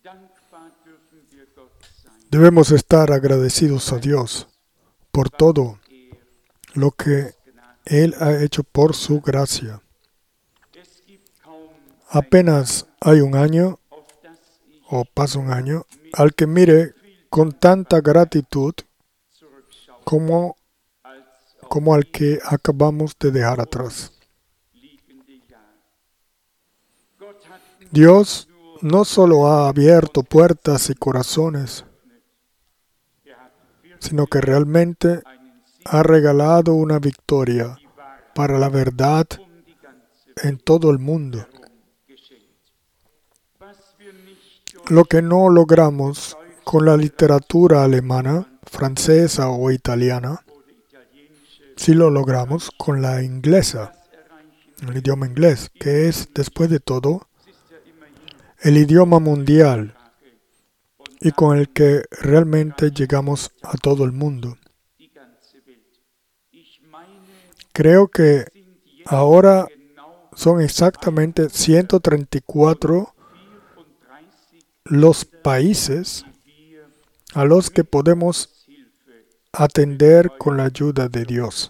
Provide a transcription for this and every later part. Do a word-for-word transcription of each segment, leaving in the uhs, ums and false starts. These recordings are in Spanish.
Debemos estar agradecidos a Dios por todo lo que Él ha hecho por su gracia. Apenas hay un año, o pasa un año, al que mire con tanta gratitud como, como al que acabamos de dejar atrás. Dios no solo ha abierto puertas y corazones, sino que realmente ha regalado una victoria para la verdad en todo el mundo. Lo que no logramos con la literatura alemana, francesa o italiana, sí lo logramos con la inglesa, el idioma inglés, que es, después de todo, el idioma mundial y con el que realmente llegamos a todo el mundo. Creo que ahora son exactamente ciento treinta y cuatro los países a los que podemos atender con la ayuda de Dios.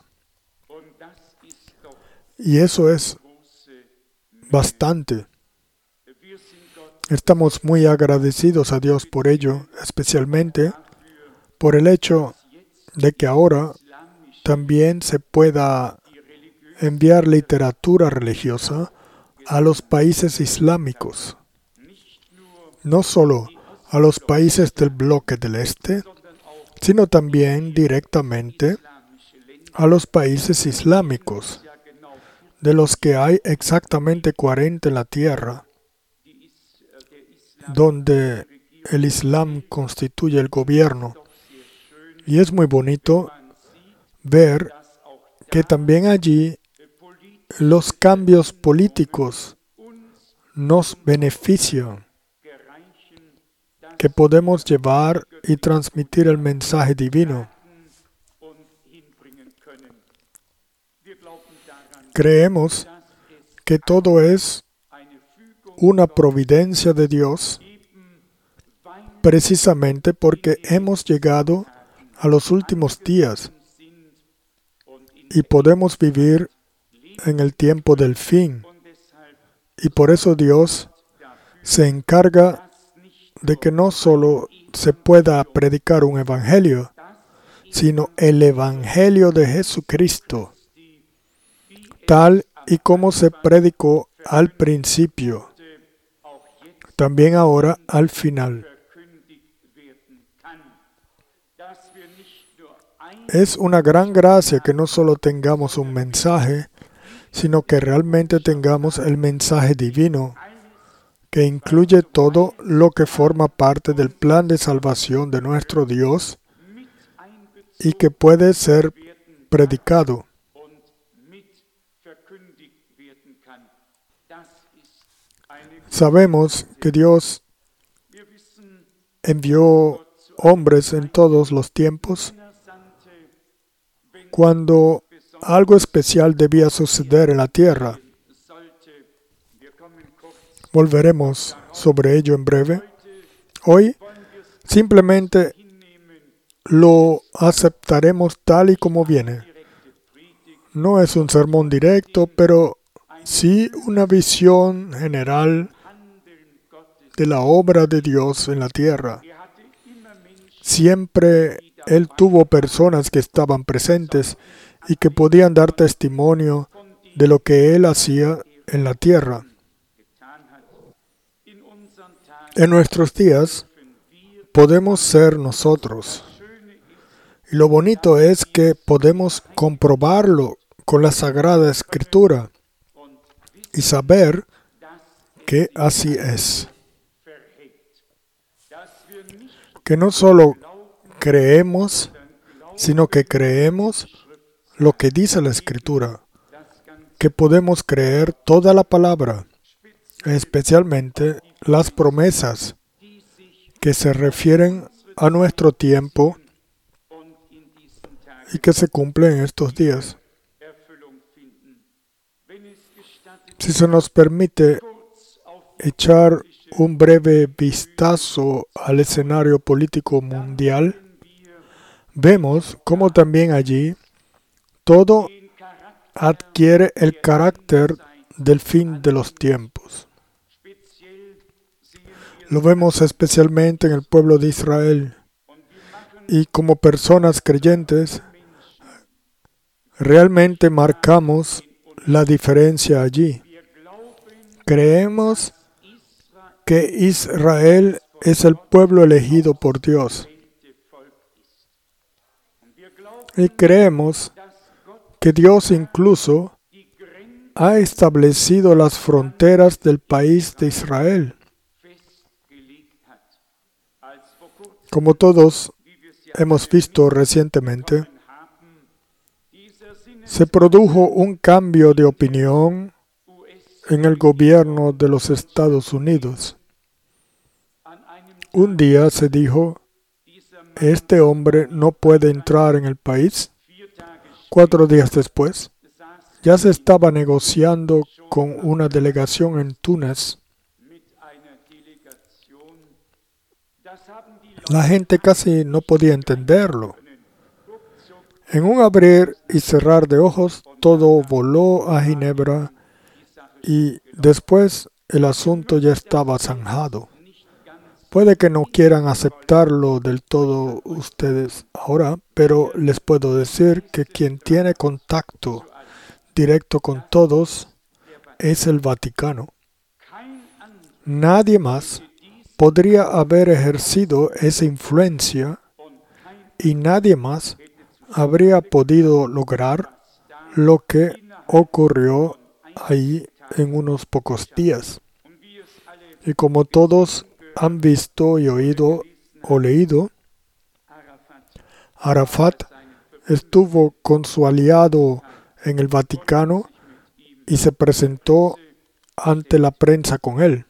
Y eso es bastante. Estamos muy agradecidos a Dios por ello, especialmente por el hecho de que ahora también se pueda enviar literatura religiosa a los países islámicos. No solo a los países del bloque del Este, sino también directamente a los países islámicos, de los que hay exactamente cuarenta en la tierra, donde el Islam constituye el gobierno. Y es muy bonito ver que también allí los cambios políticos nos benefician, que podemos llevar y transmitir el mensaje divino. Creemos que todo es una providencia de Dios, precisamente porque hemos llegado a los últimos días y podemos vivir en el tiempo del fin. Y por eso Dios se encarga de que no solo se pueda predicar un evangelio, sino el evangelio de Jesucristo, tal y como se predicó al principio, también ahora al final. Es una gran gracia que no solo tengamos un mensaje, sino que realmente tengamos el mensaje divino, que incluye todo lo que forma parte del plan de salvación de nuestro Dios y que puede ser predicado. Sabemos que Dios envió hombres en todos los tiempos cuando algo especial debía suceder en la tierra. Volveremos sobre ello en breve. Hoy simplemente lo aceptaremos tal y como viene. No es un sermón directo, pero sí una visión general de la obra de Dios en la tierra. Siempre Él tuvo personas que estaban presentes y que podían dar testimonio de lo que Él hacía en la tierra. En nuestros días podemos ser nosotros. Y lo bonito es que podemos comprobarlo con la Sagrada Escritura y saber que así es. Que no solo creemos, sino que creemos lo que dice la Escritura. Que podemos creer toda la palabra, especialmente las promesas que se refieren a nuestro tiempo y que se cumplen en estos días. Si se nos permite echar un breve vistazo al escenario político mundial, vemos cómo también allí todo adquiere el carácter del fin de los tiempos. Lo vemos especialmente en el pueblo de Israel. Y como personas creyentes, realmente marcamos la diferencia allí. Creemos que Israel es el pueblo elegido por Dios. Y creemos que Dios incluso ha establecido las fronteras del país de Israel. Como todos hemos visto recientemente, se produjo un cambio de opinión en el gobierno de los Estados Unidos. Un día se dijo, este hombre no puede entrar en el país. Cuatro días después, ya se estaba negociando con una delegación en Túnez. La gente casi no podía entenderlo. En un abrir y cerrar de ojos, todo voló a Ginebra y después el asunto ya estaba zanjado. Puede que no quieran aceptarlo del todo ustedes ahora, pero les puedo decir que quien tiene contacto directo con todos es el Vaticano. Nadie más podría haber ejercido esa influencia y nadie más habría podido lograr lo que ocurrió ahí en unos pocos días. Y como todos han visto y oído o leído, Arafat estuvo con su aliado en el Vaticano y se presentó ante la prensa con él.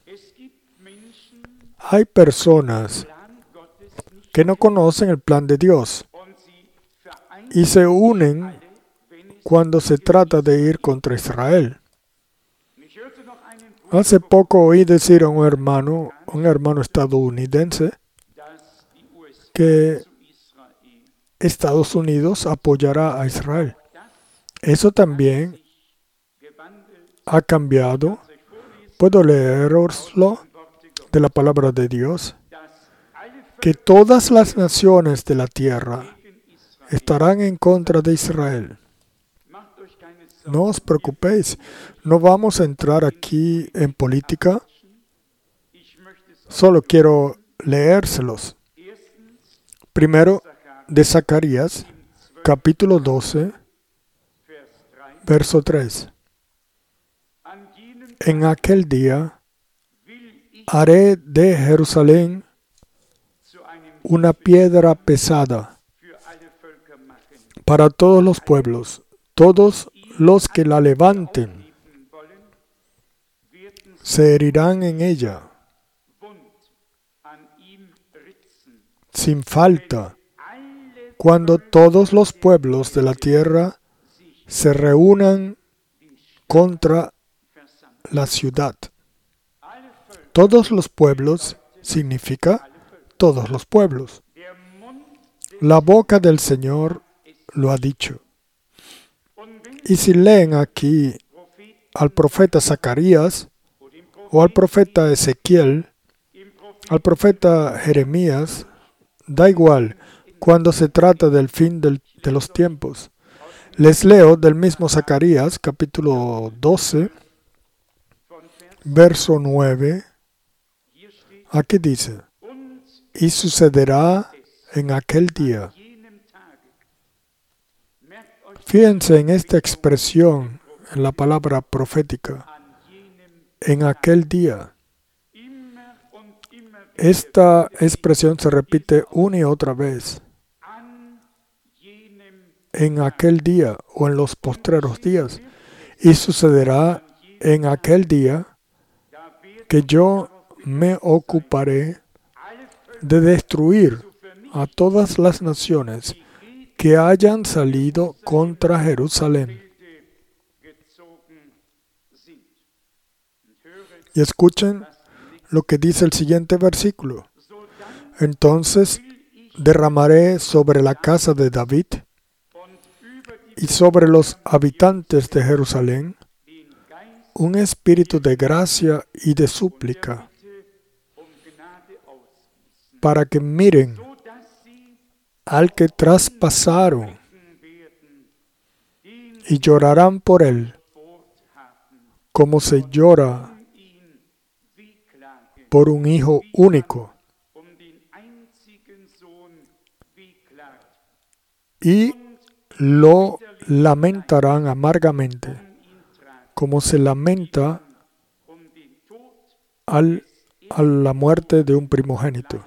Hay personas que no conocen el plan de Dios y se unen cuando se trata de ir contra Israel. Hace poco oí decir a un hermano, un hermano estadounidense, que Estados Unidos apoyará a Israel. Eso también ha cambiado. Puedo leeroslo de la palabra de Dios, que todas las naciones de la tierra estarán en contra de Israel. No os preocupéis, no vamos a entrar aquí en política, solo quiero leérselos. Primero, de Zacarías, capítulo doce, verso tres. En aquel día haré de Jerusalén una piedra pesada para todos los pueblos. Todos los que la levanten se herirán en ella, sin falta, cuando todos los pueblos de la tierra se reúnan contra la ciudad. Todos los pueblos significa todos los pueblos. La boca del Señor lo ha dicho. Y si leen aquí al profeta Zacarías, o al profeta Ezequiel, al profeta Jeremías, da igual cuando se trata del fin del, de los tiempos. Les leo del mismo Zacarías, capítulo doce, verso nueve. Aquí dice, y sucederá en aquel día. Fíjense en esta expresión, en la palabra profética, en aquel día. Esta expresión se repite una y otra vez. En aquel día o en los postreros días. Y sucederá en aquel día que yo me ocuparé de destruir a todas las naciones que hayan salido contra Jerusalén. Y escuchen lo que dice el siguiente versículo. Entonces derramaré sobre la casa de David y sobre los habitantes de Jerusalén un espíritu de gracia y de súplica, para que miren al que traspasaron y llorarán por él, como se llora por un hijo único, y lo lamentarán amargamente, como se lamenta al, a la muerte de un primogénito.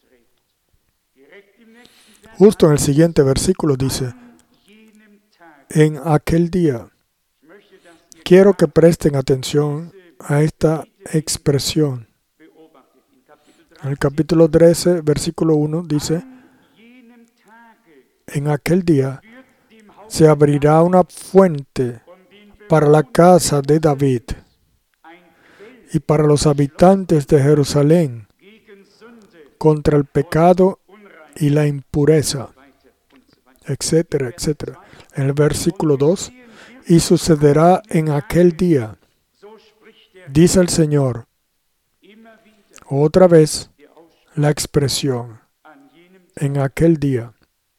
Justo en el siguiente versículo dice, en aquel día, quiero que presten atención a esta expresión. En el capítulo trece, versículo uno, dice, en aquel día se abrirá una fuente para la casa de David y para los habitantes de Jerusalén contra el pecado y la impureza, etcétera, etcétera. En el versículo dos, y sucederá en aquel día, dice el Señor. Otra vez la expresión, en aquel día.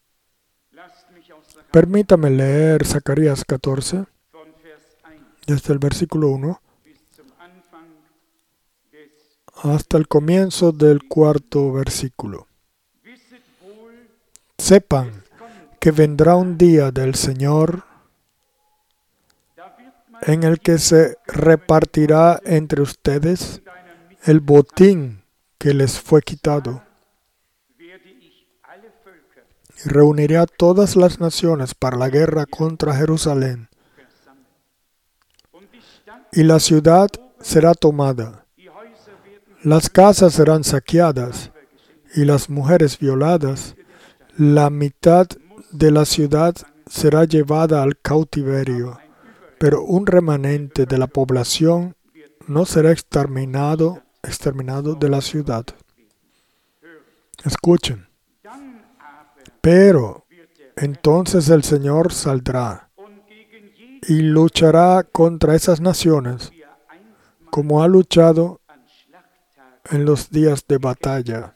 Permítame leer Zacarías catorce, desde el versículo uno hasta el comienzo del cuarto versículo. Sepan que vendrá un día del Señor en el que se repartirá entre ustedes el botín que les fue quitado. Y reuniré a todas las naciones para la guerra contra Jerusalén. Y la ciudad será tomada. Las casas serán saqueadas y las mujeres violadas. La mitad de la ciudad será llevada al cautiverio, pero un remanente de la población no será exterminado, exterminado de la ciudad. Escuchen. Pero entonces el Señor saldrá y luchará contra esas naciones, como ha luchado en los días de batalla.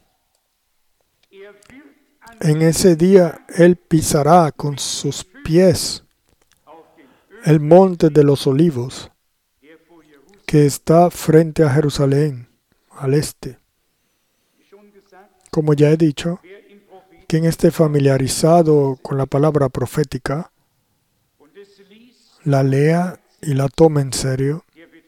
En ese día Él pisará con sus pies el monte de los olivos, que está frente a Jerusalén, al este. Como ya he dicho, quien esté familiarizado con la palabra profética, la lea y la tome en serio,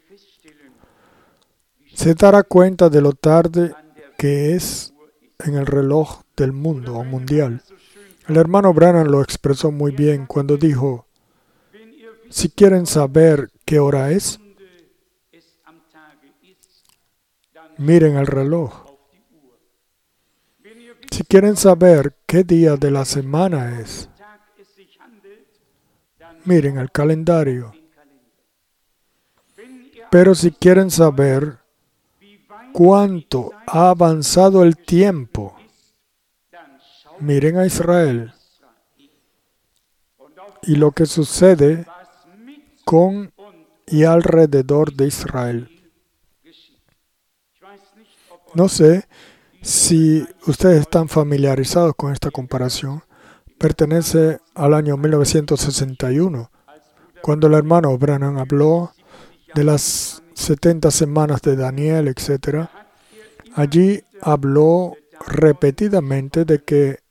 se dará cuenta de lo tarde que es en el reloj del mundo o mundial. El hermano Branham lo expresó muy bien cuando dijo, si quieren saber qué hora es, miren el reloj. Si quieren saber qué día de la semana es, miren el calendario. Pero si quieren saber cuánto ha avanzado el tiempo, miren a Israel y lo que sucede con y alrededor de Israel. No sé si ustedes están familiarizados con esta comparación. Pertenece al año mil novecientos sesenta y uno, cuando el hermano Branham habló de las setenta semanas de Daniel, etcétera. Allí habló repetidamente de que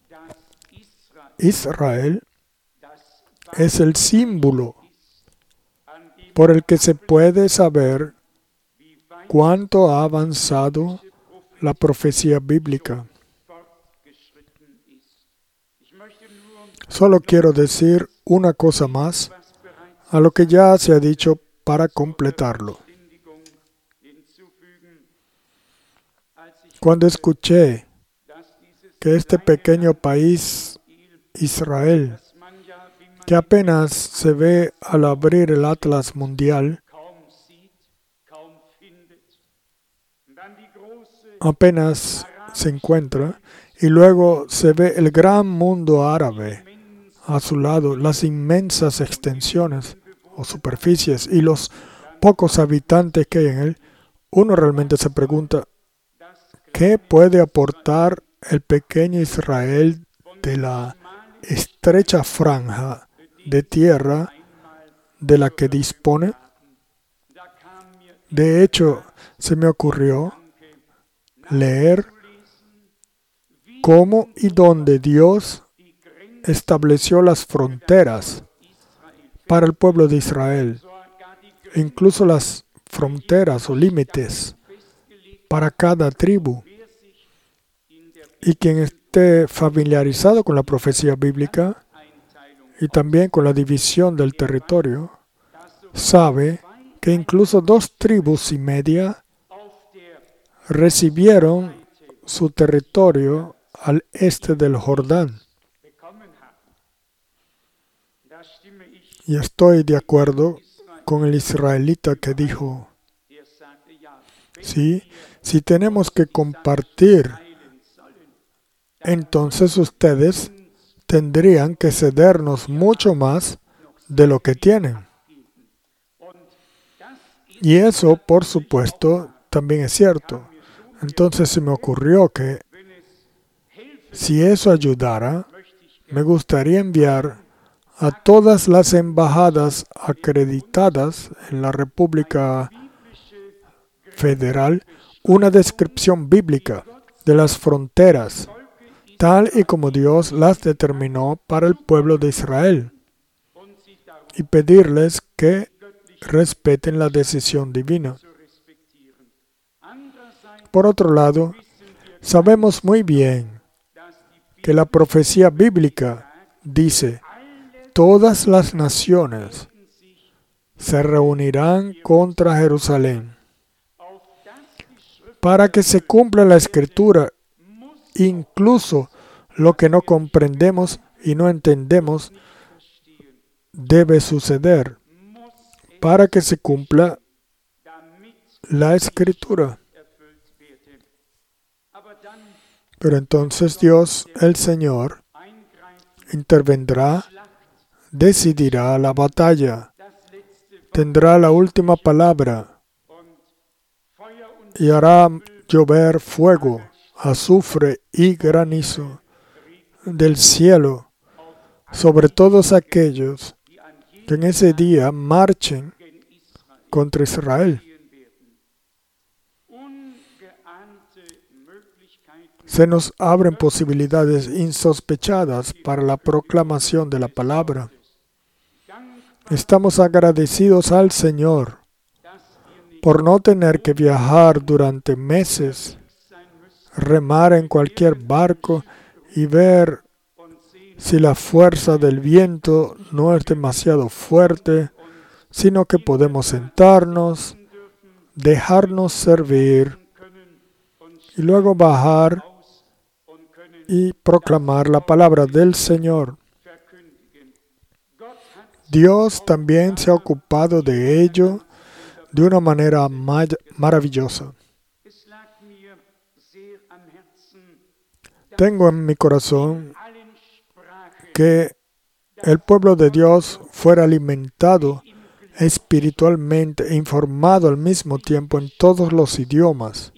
Israel es el símbolo por el que se puede saber cuánto ha avanzado la profecía bíblica. Solo quiero decir una cosa más a lo que ya se ha dicho para completarlo. Cuando escuché que este pequeño país, Israel, que apenas se ve al abrir el Atlas Mundial, apenas se encuentra, y luego se ve el gran mundo árabe a su lado, las inmensas extensiones o superficies y los pocos habitantes que hay en él, uno realmente se pregunta, ¿qué puede aportar el pequeño Israel de la estrecha franja de tierra de la que dispone? De hecho, se me ocurrió leer cómo y dónde Dios estableció las fronteras para el pueblo de Israel, incluso las fronteras o límites para cada tribu. Y quien esté familiarizado con la profecía bíblica y también con la división del territorio, sabe que incluso dos tribus y media recibieron su territorio al este del Jordán. Y estoy de acuerdo con el israelita que dijo, sí, si tenemos que compartir, entonces ustedes tendrían que cedernos mucho más de lo que tienen. Y eso, por supuesto, también es cierto. Entonces se me ocurrió que si eso ayudara, me gustaría enviar a todas las embajadas acreditadas en la República Federal una descripción bíblica de las fronteras, tal y como Dios las determinó para el pueblo de Israel, y pedirles que respeten la decisión divina. Por otro lado, sabemos muy bien que la profecía bíblica dice, todas las naciones se reunirán contra Jerusalén. Para que se cumpla la Escritura, incluso lo que no comprendemos y no entendemos debe suceder para que se cumpla la Escritura. Pero entonces Dios, el Señor, intervendrá, decidirá la batalla, tendrá la última palabra y hará llover fuego, azufre y granizo del cielo sobre todos aquellos que en ese día marchen contra Israel. Se nos abren posibilidades insospechadas para la proclamación de la palabra. Estamos agradecidos al Señor por no tener que viajar durante meses, remar en cualquier barco y ver si la fuerza del viento no es demasiado fuerte, sino que podemos sentarnos, dejarnos servir y luego bajar y proclamar la palabra del Señor. Dios también se ha ocupado de ello de una manera maravillosa. Tengo en mi corazón que el pueblo de Dios fuera alimentado espiritualmente e informado al mismo tiempo en todos los idiomas.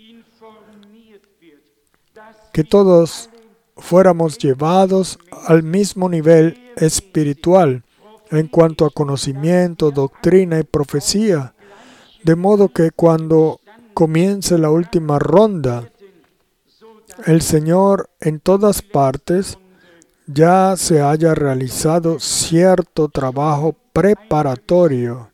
Que todos fuéramos llevados al mismo nivel espiritual en cuanto a conocimiento, doctrina y profecía, de modo que cuando comience la última ronda, el Señor en todas partes ya se haya realizado cierto trabajo preparatorio,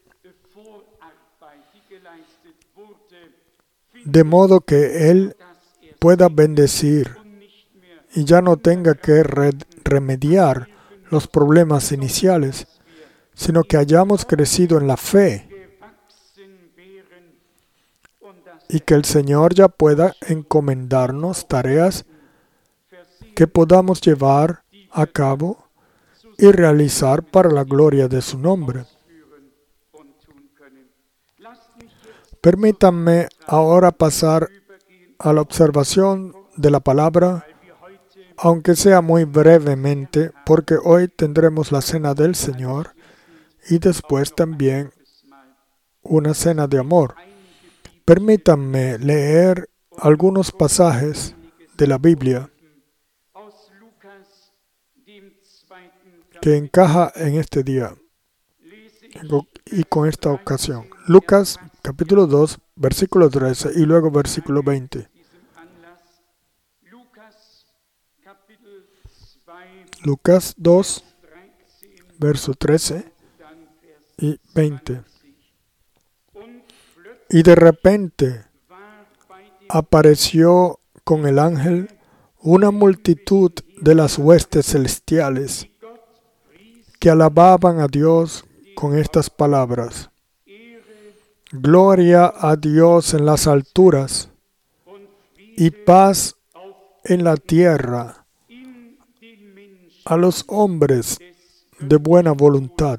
de modo que Él pueda bendecir y ya no tenga que re- remediar los problemas iniciales, sino que hayamos crecido en la fe y que el Señor ya pueda encomendarnos tareas que podamos llevar a cabo y realizar para la gloria de su nombre. Permítanme ahora pasar a la observación de la palabra, aunque sea muy brevemente, porque hoy tendremos la cena del Señor y después también una cena de amor. Permítanme leer algunos pasajes de la Biblia que encaja en este día y con esta ocasión. Lucas capítulo dos, versículo trece y luego versículo veinte. Lucas dos, verso trece y veinte. Y de repente apareció con el ángel una multitud de las huestes celestiales que alababan a Dios con estas palabras: Gloria a Dios en las alturas y paz en la tierra a los hombres de buena voluntad.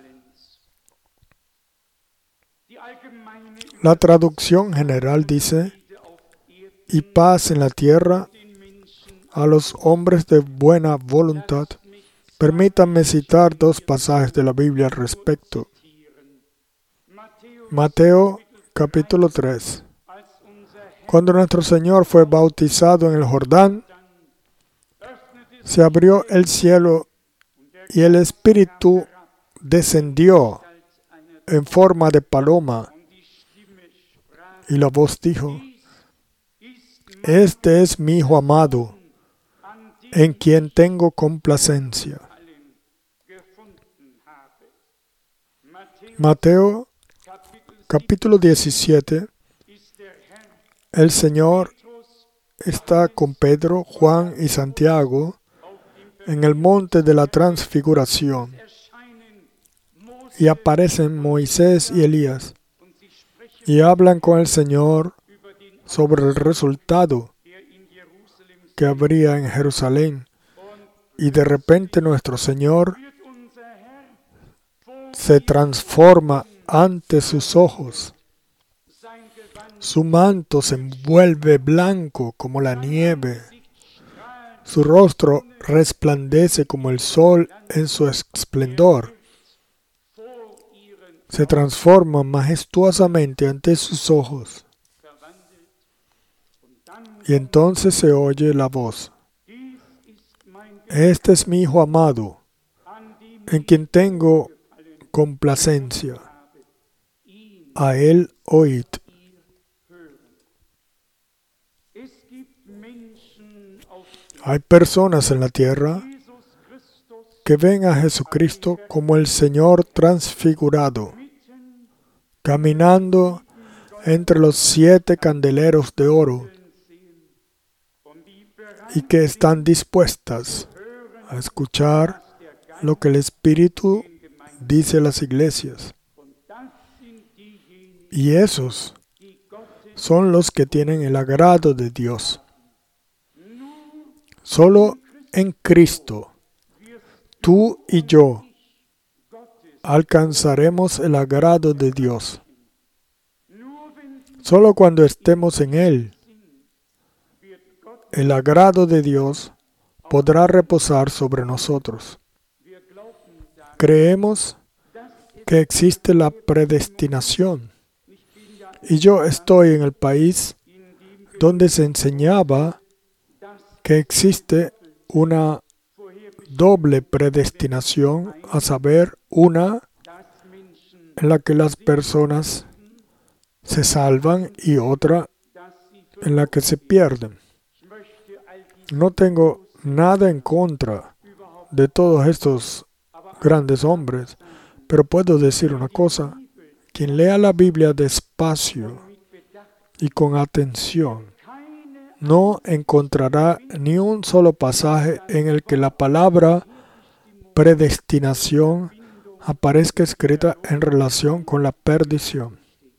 La traducción general dice: y paz en la tierra a los hombres de buena voluntad. Permítanme citar dos pasajes de la Biblia al respecto. Mateo capítulo tres. Cuando nuestro Señor fue bautizado en el Jordán, se abrió el cielo y el Espíritu descendió en forma de paloma. Y la voz dijo: Este es mi Hijo amado, en quien tengo complacencia. Mateo capítulo diecisiete. El Señor está con Pedro, Juan y Santiago en el monte de la transfiguración. Y aparecen Moisés y Elías y hablan con el Señor sobre el resultado que habría en Jerusalén. Y de repente nuestro Señor se transforma ante sus ojos. Su manto se envuelve blanco como la nieve. Su rostro resplandece como el sol en su esplendor. Se transforma majestuosamente ante sus ojos. Y entonces se oye la voz: Este es mi Hijo amado, en quien tengo complacencia. A él oíd. Hay personas en la tierra que ven a Jesucristo como el Señor transfigurado, caminando entre los siete candeleros de oro, y que están dispuestas a escuchar lo que el Espíritu dice a las iglesias. Y esos son los que tienen el agrado de Dios. Solo en Cristo, tú y yo alcanzaremos el agrado de Dios. Solo cuando estemos en Él, el agrado de Dios podrá reposar sobre nosotros. Creemos que existe la predestinación. Y yo estoy en el país donde se enseñaba que existe una doble predestinación, a saber, una en la que las personas se salvan y otra en la que se pierden. No tengo nada en contra de todos estos grandes hombres, pero puedo decir una cosa: quien lea la Biblia despacio y con atención, no encontrará ni un solo pasaje en el que la palabra predestinación aparezca escrita en relación con la perdición.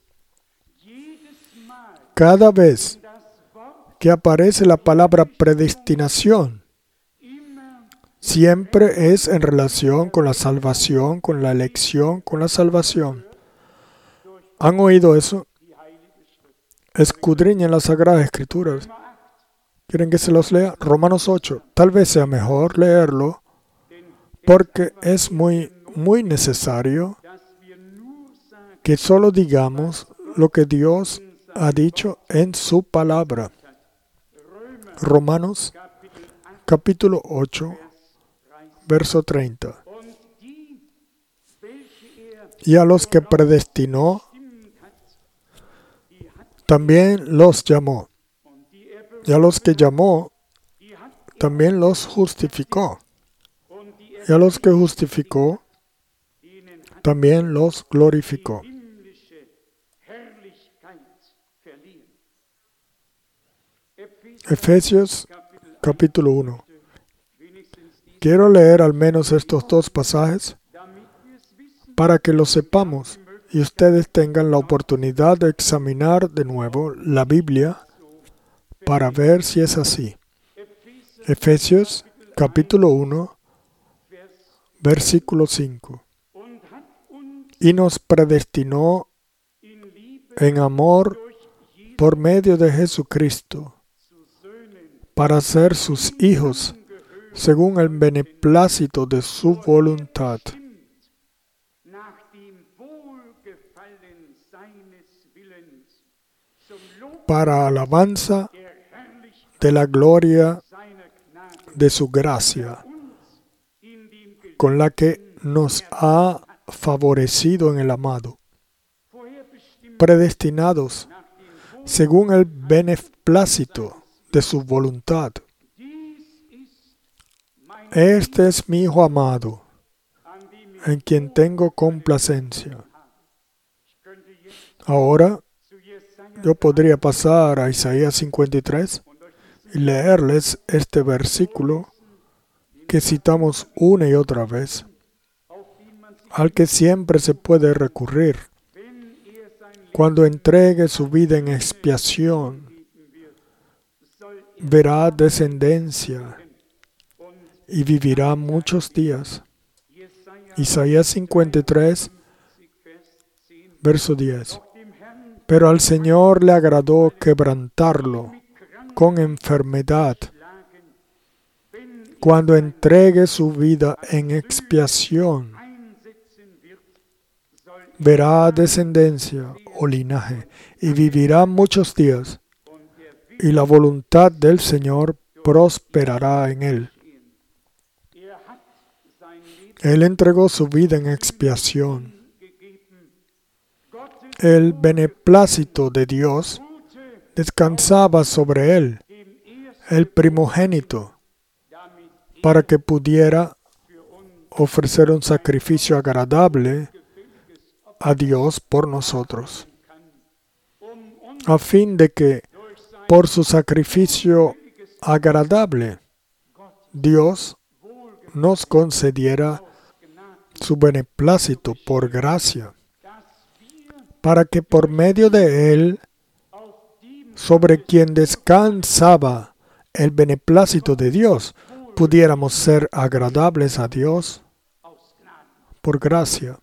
Cada vez que aparece la palabra predestinación, siempre es en relación con la salvación, con la elección, con la salvación. ¿Han oído eso? escudriñen las Sagradas Escrituras. ¿Quieren que se los lea? Romanos ocho. Tal vez sea mejor leerlo porque es muy, muy necesario que solo digamos lo que Dios ha dicho en su palabra. Romanos capítulo ocho, verso treinta. Y a los que predestinó, también los llamó. Y a los que llamó, también los justificó. Y a los que justificó, también los glorificó. Efesios capítulo uno. Quiero leer al menos estos dos pasajes para que lo sepamos y ustedes tengan la oportunidad de examinar de nuevo la Biblia para ver si es así. Efesios capítulo uno, versículo cinco. Y nos predestinó en amor por medio de Jesucristo para ser sus hijos según el beneplácito de su voluntad, para alabanza de la gloria de su gracia, con la que nos ha favorecido en el amado, predestinados según el beneplácito de su voluntad. Este es mi Hijo amado, en quien tengo complacencia. Ahora, yo podría pasar a Isaías cincuenta y tres y leerles este versículo que citamos una y otra vez, al que siempre se puede recurrir cuando entregue su vida en expiación. Verá descendencia y vivirá muchos días. Isaías cincuenta y tres, verso diez. Pero al Señor le agradó quebrantarlo con enfermedad. Cuando entregue su vida en expiación, verá descendencia o linaje y vivirá muchos días, y la voluntad del Señor prosperará en él. Él entregó su vida en expiación. El beneplácito de Dios descansaba sobre él, el primogénito, para que pudiera ofrecer un sacrificio agradable a Dios por nosotros, a fin de que por su sacrificio agradable Dios nos concediera su beneplácito por gracia, para que por medio de él, sobre quien descansaba el beneplácito de Dios, pudiéramos ser agradables a Dios por gracia.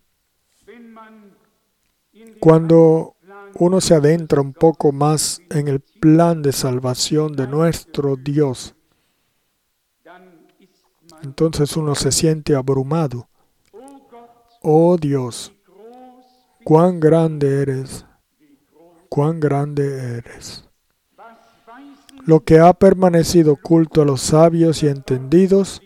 Cuando uno se adentra un poco más en el plan de salvación de nuestro Dios, entonces uno se siente abrumado. Oh Dios, cuán grande eres, cuán grande eres. Lo que ha permanecido oculto a los sabios y entendidos,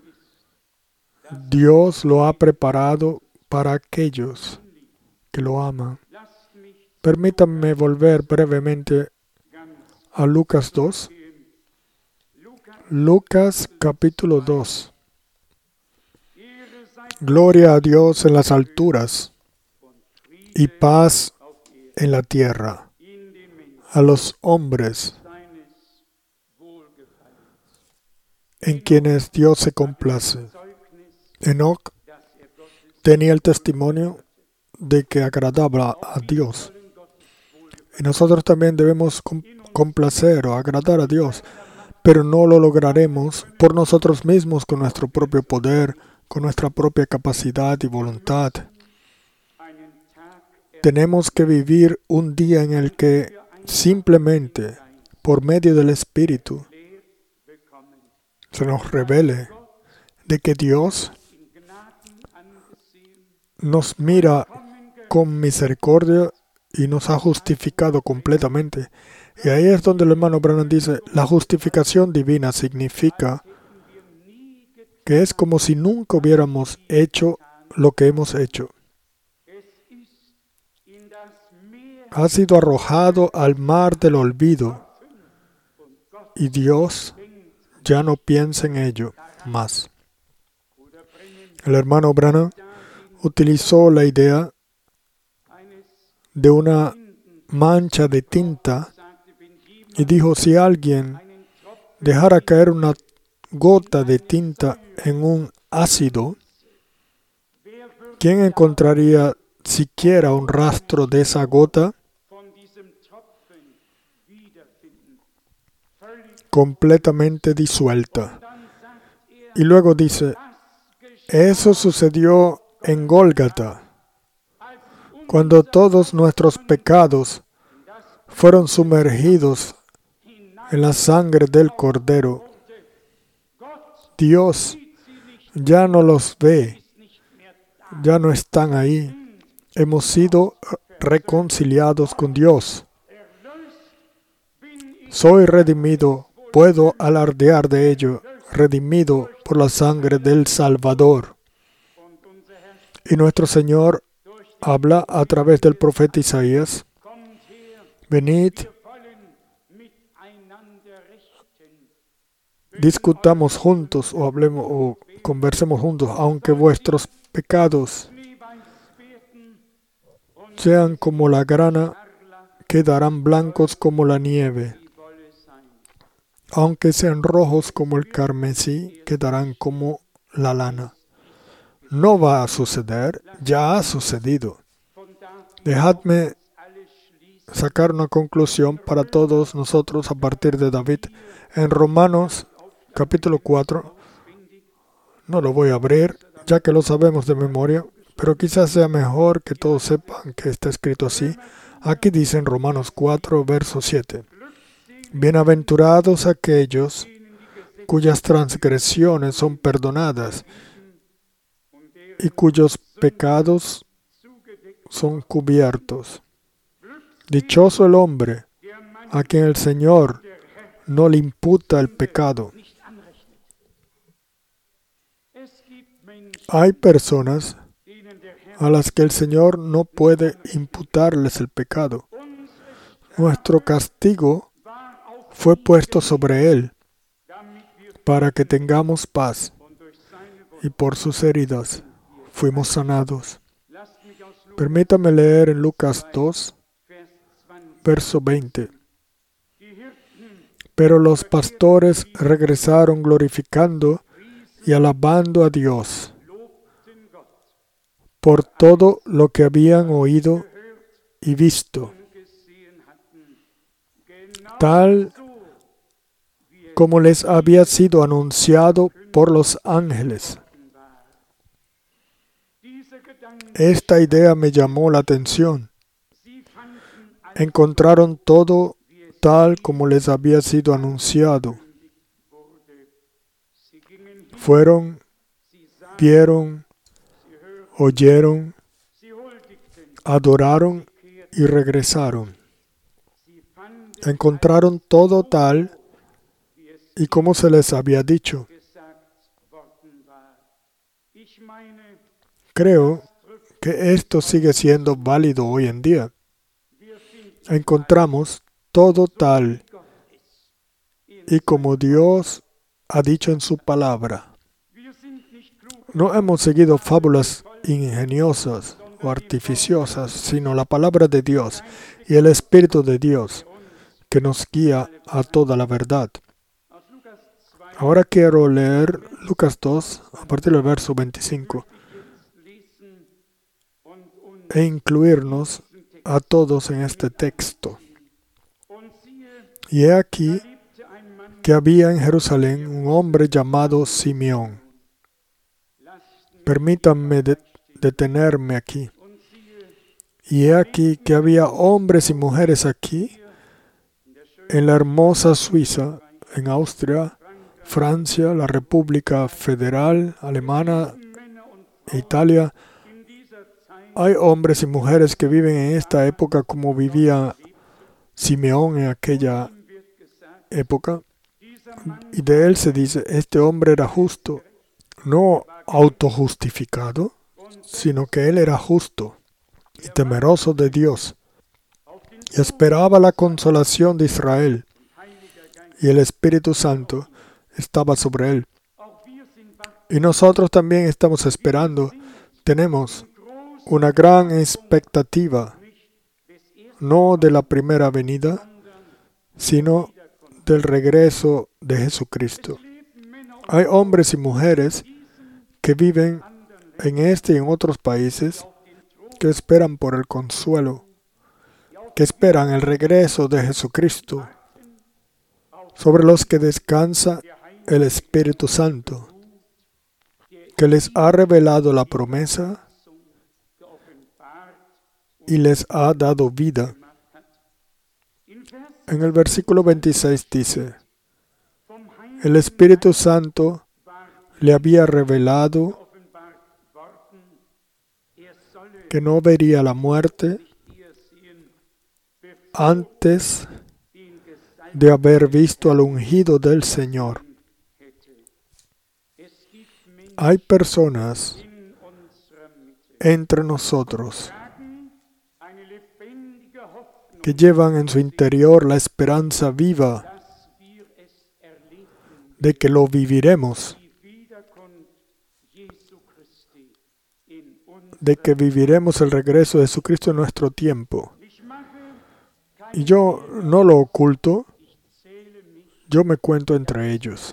Dios lo ha preparado para aquellos que lo aman. Permítanme volver brevemente a Lucas dos. Lucas capítulo dos. Gloria a Dios en las alturas y paz en la tierra a los hombres en quienes Dios se complace. Enoc tenía el testimonio de que agradaba a Dios. Y nosotros también debemos complacer o agradar a Dios, pero no lo lograremos por nosotros mismos con nuestro propio poder, con nuestra propia capacidad y voluntad. Tenemos que vivir un día en el que simplemente por medio del Espíritu se nos revele de que Dios nos mira con misericordia y nos ha justificado completamente. Y ahí es donde el hermano Branham dice, la justificación divina significa que es como si nunca hubiéramos hecho lo que hemos hecho. Ha sido arrojado al mar del olvido y Dios ya no piensa en ello más. El hermano Branham utilizó la idea de una mancha de tinta y dijo, si alguien dejara caer una gota de tinta en un ácido, ¿quién encontraría siquiera un rastro de esa gota? Completamente disuelta. Y luego dice, eso sucedió en Gólgata, cuando todos nuestros pecados fueron sumergidos en la sangre del Cordero. Dios ya no los ve, ya no están ahí. Hemos sido reconciliados con Dios. Soy redimido, puedo alardear de ello, redimido por la sangre del Salvador. Y nuestro Señor habla a través del profeta Isaías, venid, discutamos juntos o hablemos o conversemos juntos, aunque vuestros pecados sean como la grana, quedarán blancos como la nieve. Aunque sean rojos como el carmesí, quedarán como la lana. No va a suceder, ya ha sucedido. Dejadme sacar una conclusión para todos nosotros a partir de David. En Romanos capítulo cuatro, no lo voy a abrir, ya que lo sabemos de memoria, pero quizás sea mejor que todos sepan que está escrito así. Aquí dice en Romanos cuatro, verso siete. Bienaventurados aquellos cuyas transgresiones son perdonadas y cuyos pecados son cubiertos. Dichoso el hombre a quien el Señor no le imputa el pecado. Hay personas a las que el Señor no puede imputarles el pecado. Nuestro castigo fue puesto sobre Él para que tengamos paz, y por sus heridas fuimos sanados. Permítame leer en Lucas dos, verso veinte. Pero los pastores regresaron glorificando y alabando a Dios por todo lo que habían oído y visto, tal como les había sido anunciado por los ángeles. Esta idea me llamó la atención. Encontraron todo tal como les había sido anunciado. Fueron, vieron, oyeron, adoraron y regresaron. Encontraron todo tal y como se les había dicho. Creo que esto sigue siendo válido hoy en día. Encontramos todo tal y como Dios ha dicho en su palabra. No hemos seguido fábulas ingeniosas o artificiosas, sino la palabra de Dios y el Espíritu de Dios que nos guía a toda la verdad. Ahora quiero leer Lucas dos a partir del verso veinticinco e incluirnos a todos en este texto. Y he aquí que había en Jerusalén un hombre llamado Simeón. Permítanme de- detenerme aquí. Y he aquí que había hombres y mujeres aquí en la hermosa Suiza, en Austria, Francia, la República Federal Alemana, Italia, hay hombres y mujeres que viven en esta época como vivía Simeón en aquella época. Y de él se dice, este hombre era justo, no autojustificado, sino que él era justo y temeroso de Dios. Y esperaba la consolación de Israel. Y el Espíritu Santo estaba sobre él. Y nosotros también estamos esperando, tenemos una gran expectativa, no de la primera venida, sino del regreso de Jesucristo. Hay hombres y mujeres que viven en este y en otros países que esperan por el consuelo, que esperan el regreso de Jesucristo, sobre los que descansa el Espíritu Santo, que les ha revelado la promesa y les ha dado vida. En el versículo veintiséis dice, el Espíritu Santo le había revelado que no vería la muerte antes de haber visto al ungido del Señor. Hay personas entre nosotros que llevan en su interior la esperanza viva de que lo viviremos, de que viviremos el regreso de Jesucristo en nuestro tiempo. Y yo no lo oculto, yo me cuento entre ellos.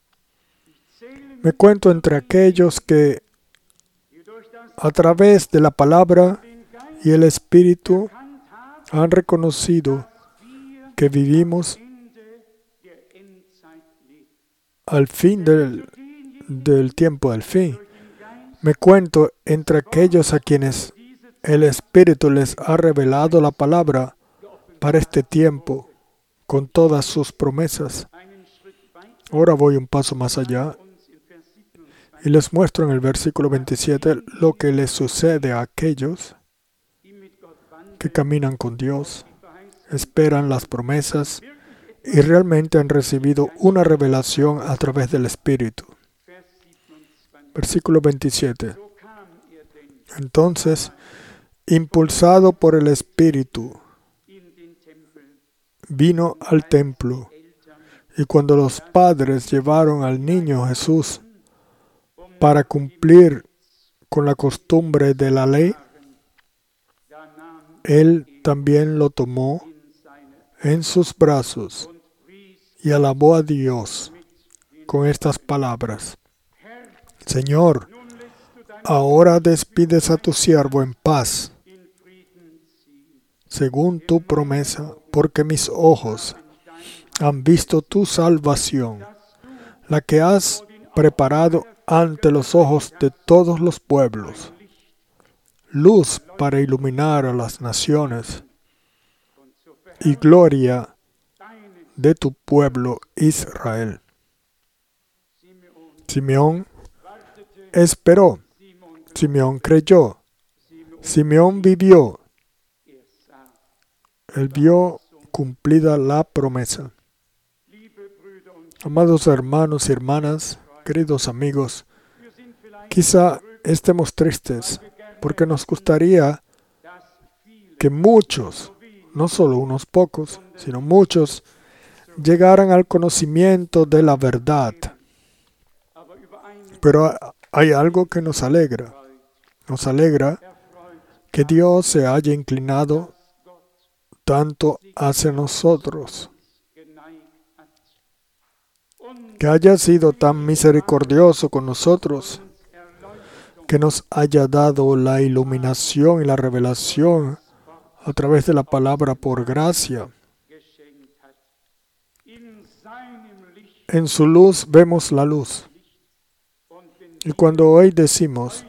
Me cuento entre aquellos que a través de la palabra y el Espíritu han reconocido que vivimos al fin del, del tiempo del fin. Me cuento entre aquellos a quienes el Espíritu les ha revelado la palabra para este tiempo, con todas sus promesas. Ahora voy un paso más allá y les muestro en el versículo veintisiete lo que les sucede a aquellos que caminan con Dios, esperan las promesas y realmente han recibido una revelación a través del Espíritu. Versículo veintisiete. Entonces, impulsado por el Espíritu, vino al templo, y cuando los padres llevaron al niño Jesús para cumplir con la costumbre de la ley, él también lo tomó en sus brazos y alabó a Dios con estas palabras: Señor, ahora despides a tu siervo en paz, según tu promesa, porque mis ojos han visto tu salvación, la que has preparado ante los ojos de todos los pueblos, luz para iluminar a las naciones y gloria de tu pueblo Israel. Simeón esperó, Simeón creyó, Simeón vivió, él vio cumplida la promesa. Amados hermanos y hermanas, queridos amigos, quizá estemos tristes porque nos gustaría que muchos, no solo unos pocos, sino muchos, llegaran al conocimiento de la verdad. Pero hay algo que nos alegra. Nos alegra que Dios se haya inclinado tanto hacia nosotros, que haya sido tan misericordioso con nosotros, que nos haya dado la iluminación y la revelación a través de la palabra por gracia. En su luz vemos la luz. Y cuando hoy decimos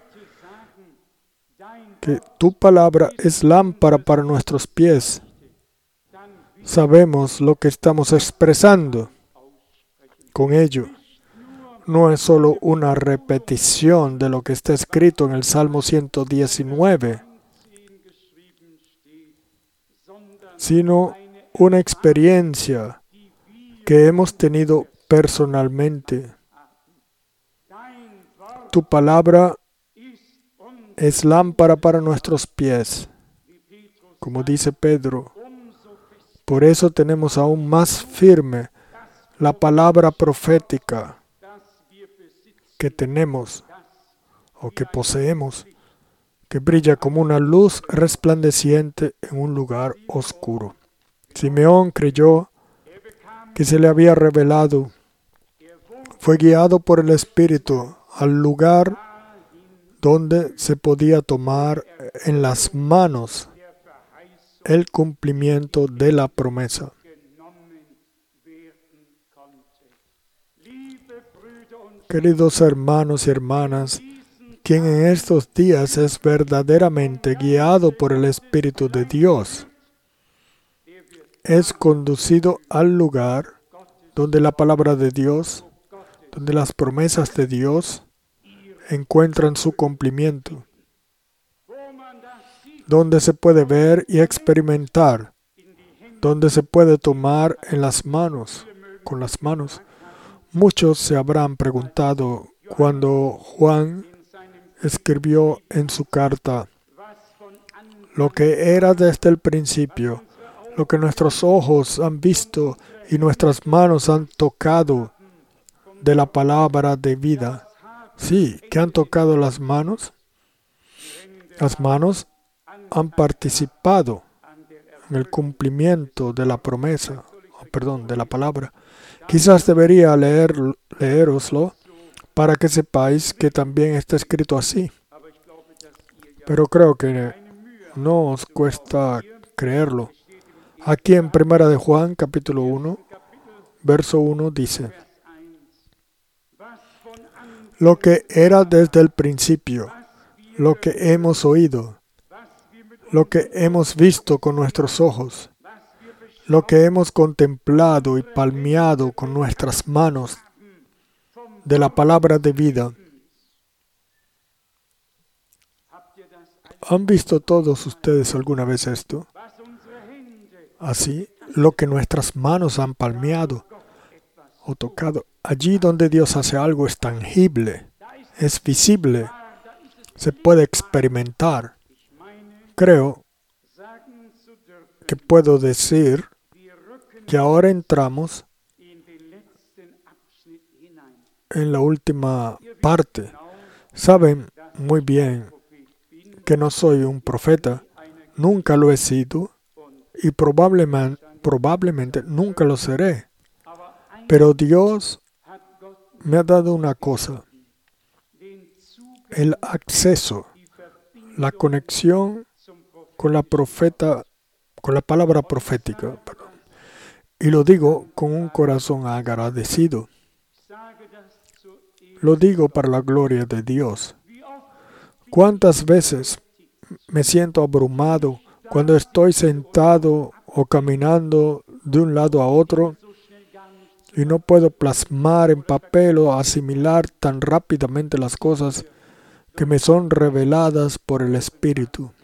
que tu palabra es lámpara para nuestros pies sabemos lo que estamos expresando con ello. No es solo una repetición de lo que está escrito en el Salmo ciento diecinueve, sino una experiencia que hemos tenido personalmente. Tu palabra es lámpara para nuestros pies, como dice Pedro. Por eso tenemos aún más firme la palabra profética que tenemos o que poseemos, que brilla como una luz resplandeciente en un lugar oscuro. Simeón creyó que se le había revelado. Fue guiado por el Espíritu al lugar donde se podía tomar en las manos el cumplimiento de la promesa. Queridos hermanos y hermanas, quien en estos días es verdaderamente guiado por el Espíritu de Dios, es conducido al lugar donde la palabra de Dios, donde las promesas de Dios encuentran su cumplimiento, donde se puede ver y experimentar, donde se puede tomar en las manos, con las manos. Muchos se habrán preguntado cuando Juan escribió en su carta lo que era desde el principio, lo que nuestros ojos han visto y nuestras manos han tocado de la palabra de vida. Sí, ¿qué han tocado las manos? Las manos han participado en el cumplimiento de la promesa, oh, perdón, de la palabra. Quizás debería leer, leeroslo para que sepáis que también está escrito así. Pero creo que no os cuesta creerlo. Aquí en Primera de Juan, capítulo uno, verso uno, dice: lo que era desde el principio, lo que hemos oído, lo que hemos visto con nuestros ojos, lo que hemos contemplado y palmeado con nuestras manos de la palabra de vida. ¿Han visto todos ustedes alguna vez esto? Así, lo que nuestras manos han palmeado o tocado. Allí donde Dios hace algo es tangible, es visible, se puede experimentar. Creo que puedo decir que ahora entramos en la última parte. Saben muy bien que no soy un profeta, nunca lo he sido y probablemente, probablemente nunca lo seré. Pero Dios me ha dado una cosa: el acceso, la conexión con la profeta, con la palabra profética. Perdón. Y lo digo con un corazón agradecido. Lo digo para la gloria de Dios. ¿Cuántas veces me siento abrumado cuando estoy sentado o caminando de un lado a otro y no puedo plasmar en papel o asimilar tan rápidamente las cosas que me son reveladas por el Espíritu?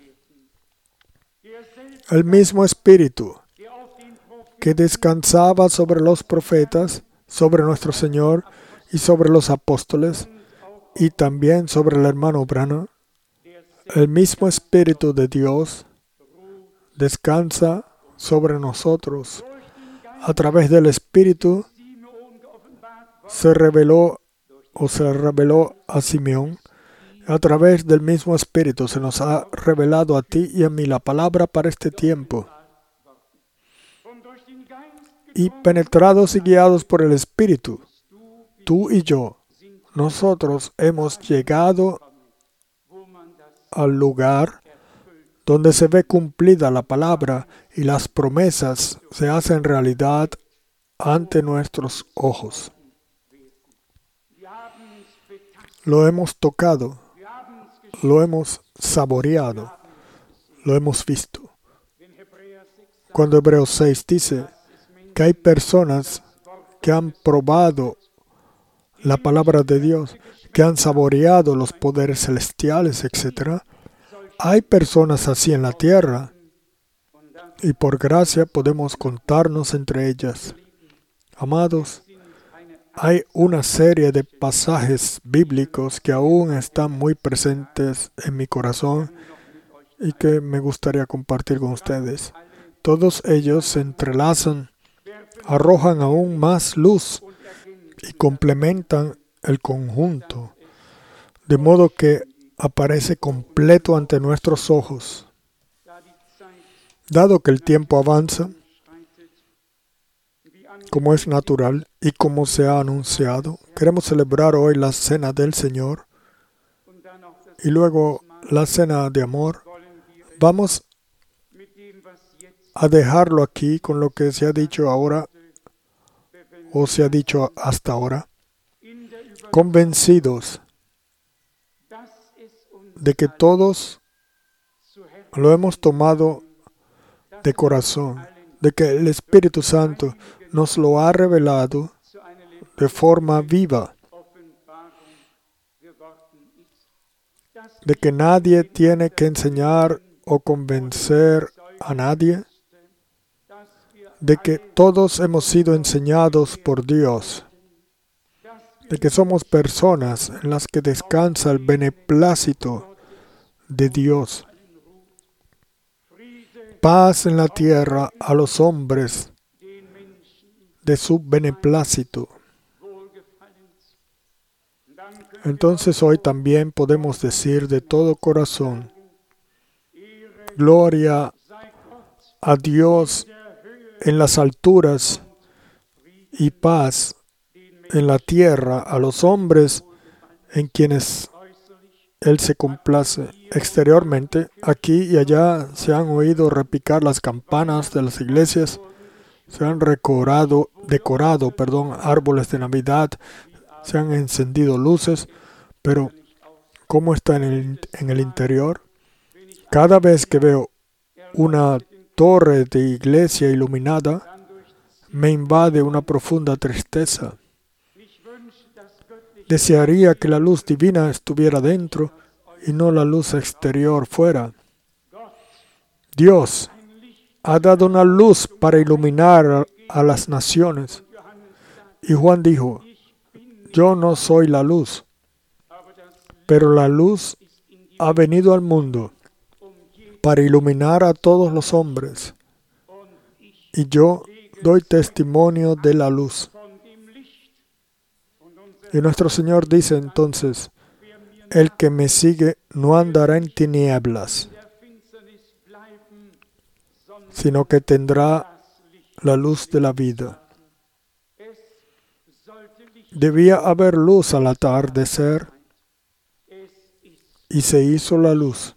El mismo Espíritu que descansaba sobre los profetas, sobre nuestro Señor y sobre los apóstoles, y también sobre el hermano Branham, el mismo Espíritu de Dios descansa sobre nosotros. A través del Espíritu se reveló o se reveló a Simeón. A través del mismo Espíritu se nos ha revelado a ti y a mí la palabra para este tiempo. Y penetrados y guiados por el Espíritu, tú y yo, nosotros hemos llegado al lugar donde se ve cumplida la palabra y las promesas se hacen realidad ante nuestros ojos. Lo hemos tocado, lo hemos saboreado, lo hemos visto. cuando Hebreos seis dice que hay personas que han probado la palabra de Dios, que han saboreado los poderes celestiales, etcétera. Hay personas así en la tierra y por gracia podemos contarnos entre ellas. Amados, hay una serie de pasajes bíblicos que aún están muy presentes en mi corazón y que me gustaría compartir con ustedes. Todos ellos se entrelazan, arrojan aún más luz y complementan el conjunto, de modo que aparece completo ante nuestros ojos. Dado que el tiempo avanza, como es natural y como se ha anunciado, queremos celebrar hoy la cena del Señor y luego la cena de amor. Vamos a dejarlo aquí con lo que se ha dicho ahora o se ha dicho hasta ahora, convencidos de que todos lo hemos tomado de corazón, de que el Espíritu Santo nos lo ha revelado de forma viva, de que nadie tiene que enseñar o convencer a nadie, de que todos hemos sido enseñados por Dios, de que somos personas en las que descansa el beneplácito de Dios. Paz en la tierra a los hombres de su beneplácito. Entonces hoy también podemos decir de todo corazón, gloria a Dios en las alturas y paz en la tierra a los hombres en quienes Él se complace. Exteriormente, aquí y allá se han oído repicar las campanas de las iglesias, se han decorado, decorado perdón, árboles de Navidad, se han encendido luces, pero ¿cómo está en el, en el interior? Cada vez que veo una torre de iglesia iluminada, me invade una profunda tristeza. Desearía que la luz divina estuviera dentro y no la luz exterior fuera. Dios ha dado una luz para iluminar a las naciones. Y Juan dijo, yo no soy la luz, pero la luz ha venido al mundo para iluminar a todos los hombres. Y yo doy testimonio de la luz. Y nuestro Señor dice entonces, el que me sigue no andará en tinieblas, sino que tendrá la luz de la vida. Debía haber luz al atardecer, y se hizo la luz.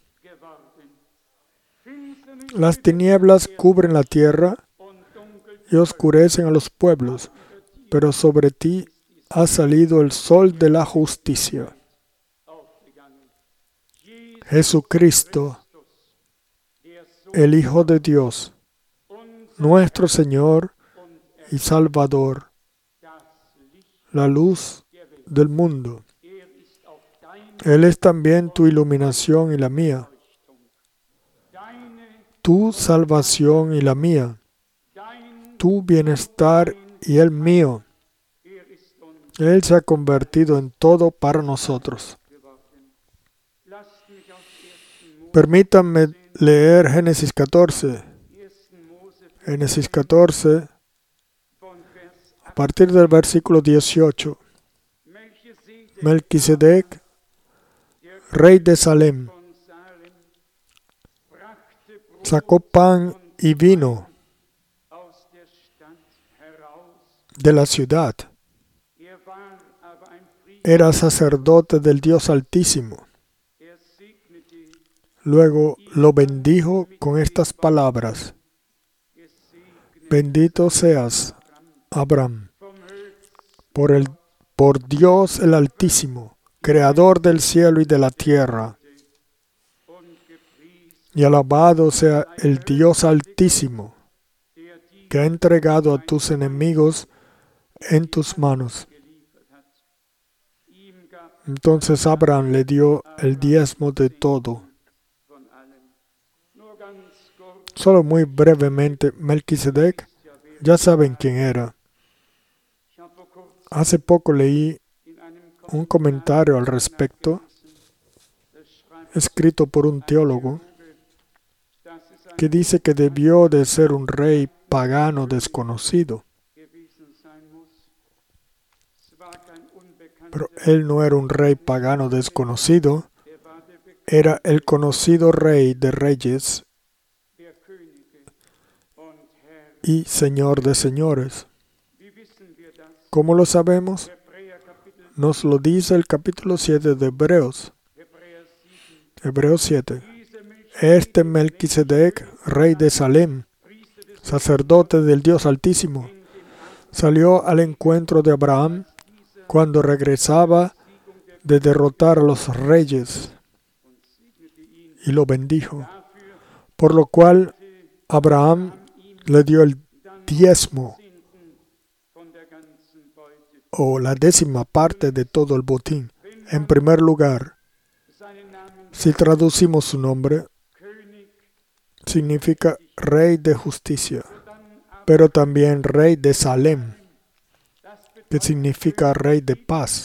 Las tinieblas cubren la tierra y oscurecen a los pueblos, pero sobre ti ha salido el sol de la justicia. Jesucristo, el Hijo de Dios, nuestro Señor y Salvador, la luz del mundo. Él es también tu iluminación y la mía, tu salvación y la mía, tu bienestar y el mío. Él se ha convertido en todo para nosotros. Permítanme leer Génesis catorce. Génesis catorce, a partir del versículo dieciocho. Melquisedec, rey de Salem, sacó pan y vino de la ciudad. Era sacerdote del Dios Altísimo. Luego lo bendijo con estas palabras: bendito seas, Abraham, por, el, por Dios el Altísimo, creador del cielo y de la tierra. Y alabado sea el Dios Altísimo, que ha entregado a tus enemigos en tus manos. Entonces Abraham le dio el diezmo de todo. Solo muy brevemente, Melquisedec, ya saben quién era. Hace poco leí un comentario al respecto, escrito por un teólogo, que dice que debió de ser un rey pagano desconocido. Pero él no era un rey pagano desconocido, era el conocido rey de reyes y señor de señores. ¿Cómo lo sabemos? Nos lo dice el capítulo siete de Hebreos. Hebreos siete. Este Melquisedec, rey de Salem, sacerdote del Dios Altísimo, salió al encuentro de Abraham cuando regresaba de derrotar a los reyes y lo bendijo, por lo cual Abraham le dio el diezmo o la décima parte de todo el botín. En primer lugar, si traducimos su nombre, significa rey de justicia, pero también rey de Salem, que significa rey de paz.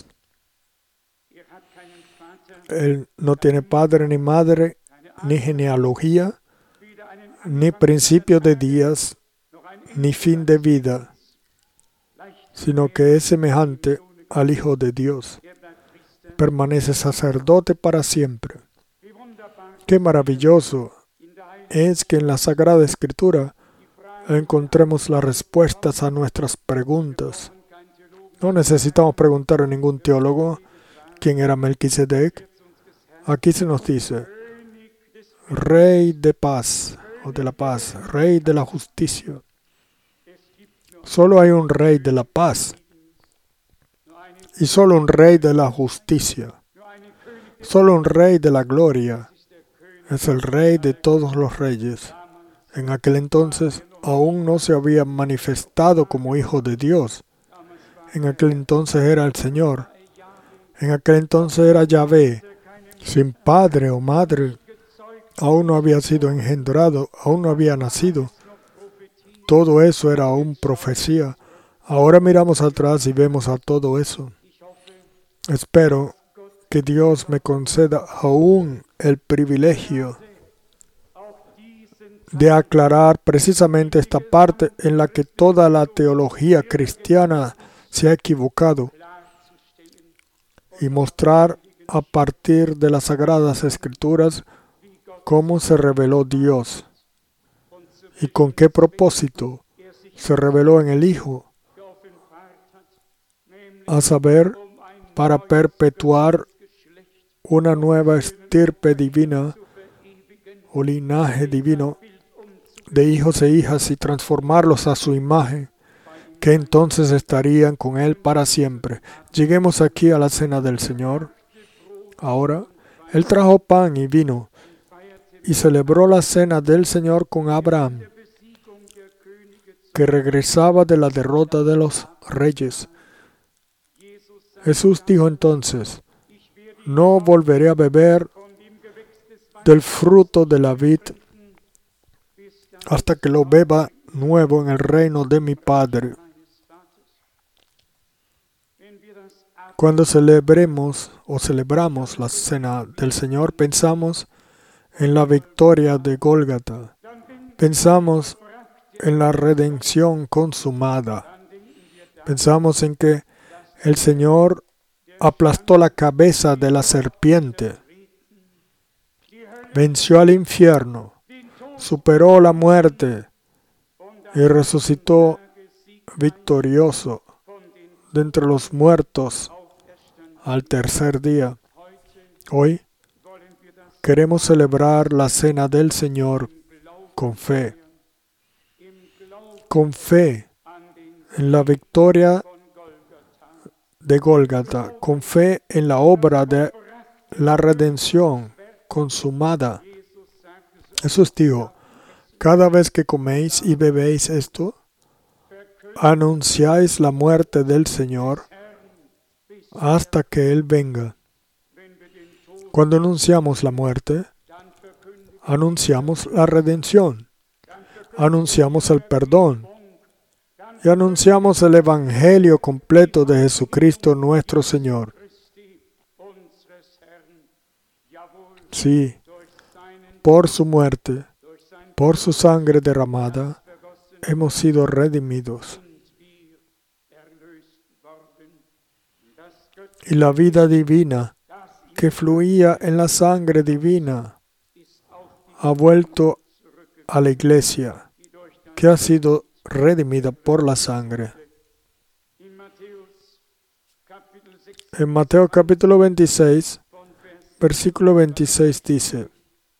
Él no tiene padre ni madre, ni genealogía, ni principio de días, ni fin de vida, sino que es semejante al Hijo de Dios. Permanece sacerdote para siempre. Qué maravilloso es que en la Sagrada Escritura encontremos las respuestas a nuestras preguntas. No necesitamos preguntar a ningún teólogo quién era Melquisedec. Aquí se nos dice, Rey de paz, o de la paz, Rey de la justicia. Solo hay un Rey de la paz y solo un Rey de la justicia. Solo un Rey de la gloria. Es el Rey de todos los reyes. En aquel entonces aún no se había manifestado como Hijo de Dios. En aquel entonces era el Señor. En aquel entonces era Yahvé, sin padre o madre. Aún no había sido engendrado, aún no había nacido. Todo eso era aún profecía. Ahora miramos atrás y vemos a todo eso. Espero que Dios me conceda aún el privilegio de aclarar precisamente esta parte en la que toda la teología cristiana se ha equivocado y mostrar a partir de las Sagradas Escrituras cómo se reveló Dios y con qué propósito se reveló en el Hijo, a saber, para perpetuar una nueva estirpe divina o linaje divino de hijos e hijas y transformarlos a su imagen, que entonces estarían con Él para siempre. Lleguemos aquí a la cena del Señor. Ahora, Él trajo pan y vino y celebró la cena del Señor con Abraham, que regresaba de la derrota de los reyes. Jesús dijo entonces, no volveré a beber del fruto de la vid hasta que lo beba nuevo en el reino de mi Padre. Cuando celebremos o celebramos la cena del Señor, pensamos en la victoria de Gólgata. Pensamos en la redención consumada. Pensamos en que el Señor aplastó la cabeza de la serpiente, venció al infierno, superó la muerte y resucitó victorioso de entre los muertos al tercer día. Hoy queremos celebrar la cena del Señor con fe. Con fe en la victoria de Gólgata, con fe en la obra de la redención consumada. Jesús dijo, cada vez que coméis y bebéis esto, anunciáis la muerte del Señor hasta que Él venga. Cuando anunciamos la muerte, anunciamos la redención, anunciamos el perdón y anunciamos el Evangelio completo de Jesucristo nuestro Señor. Sí, por su muerte, por su sangre derramada, hemos sido redimidos. Y la vida divina que fluía en la sangre divina ha vuelto a la iglesia, que ha sido redimida por la sangre. En Mateo capítulo veintiséis, versículo veintiséis dice: